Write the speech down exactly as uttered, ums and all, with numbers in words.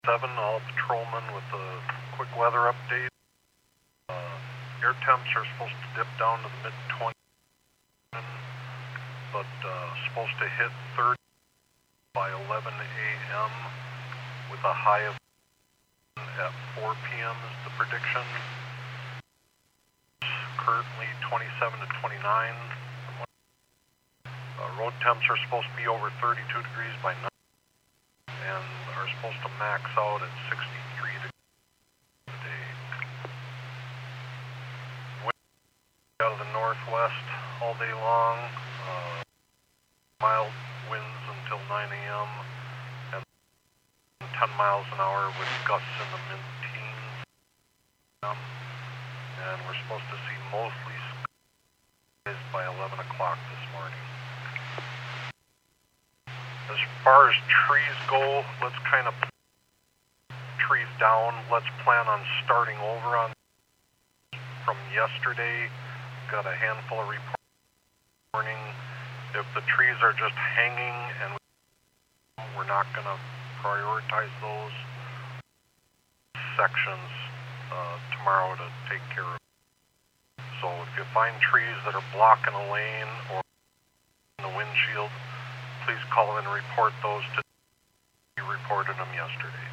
seven, all patrolmen with a quick weather update. Uh, air temps are supposed to dip down to the mid twenties, but uh, supposed to hit thirty by eleven A M with a high of at four P M is the prediction. Currently twenty-seven to twenty-nine. Uh, road temps are supposed to be over thirty-two degrees by night and are supposed to max out at sixty-three degrees a day. Wind out of the northwest all day long. Uh, mild winds until nine A M and ten miles an hour with gusts in the mid-teens. Um, and we're supposed to see mostly skies by eleven o'clock this morning. As far as trees go, let's kind of put trees down. Let's plan on starting over on from yesterday. Got a handful of reports this morning. If the trees are just hanging and we're not going to prioritize those sections uh, tomorrow to take care of. So if you find trees that are blocking a lane or in the windshield, please call in and report those to. We reported them yesterday.